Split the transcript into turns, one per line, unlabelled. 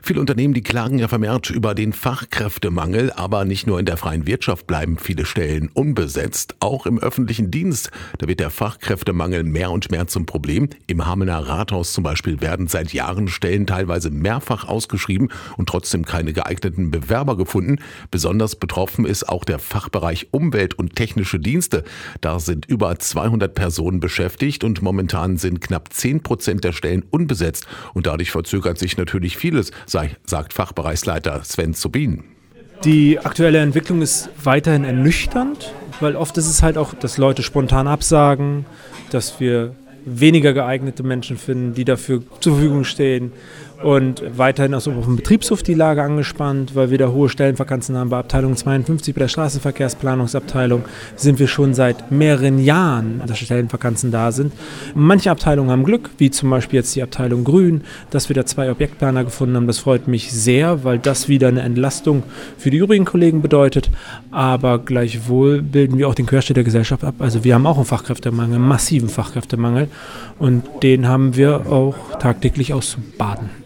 Viele Unternehmen, die klagen ja vermehrt über den Fachkräftemangel, aber nicht nur in der freien Wirtschaft bleiben viele Stellen unbesetzt, auch im öffentlichen Dienst. Da wird der Fachkräftemangel mehr und mehr zum Problem. Im Hamelner Rathaus zum Beispiel werden seit Jahren Stellen teilweise mehrfach ausgeschrieben und trotzdem keine geeigneten Bewerber gefunden. Besonders betroffen ist auch der Fachbereich Umwelt und technische Dienste. Da sind über 200 Personen beschäftigt und momentan sind knapp 10% der Stellen unbesetzt. Und dadurch verzögert sich natürlich vieles, sagt Fachbereichsleiter Sven Zubin.
Die aktuelle Entwicklung ist weiterhin ernüchternd, weil oft ist es halt auch, dass Leute spontan absagen, dass wir weniger geeignete Menschen finden, die dafür zur Verfügung stehen. Und weiterhin ist auch auf dem Betriebshof die Lage angespannt, weil wir da hohe Stellenvakanzen haben. Bei Abteilung 52, bei der Straßenverkehrsplanungsabteilung, sind wir schon seit mehreren Jahren, dass Stellenvakanzen da sind. Manche Abteilungen haben Glück, wie zum Beispiel jetzt die Abteilung Grün, dass wir da 2 Objektplaner gefunden haben. Das freut mich sehr, weil das wieder eine Entlastung für die übrigen Kollegen bedeutet. Aber gleichwohl bilden wir auch den Querschnitt der Gesellschaft ab. Also wir haben auch einen Fachkräftemangel, einen massiven Fachkräftemangel. Und den haben wir auch tagtäglich auszubaden.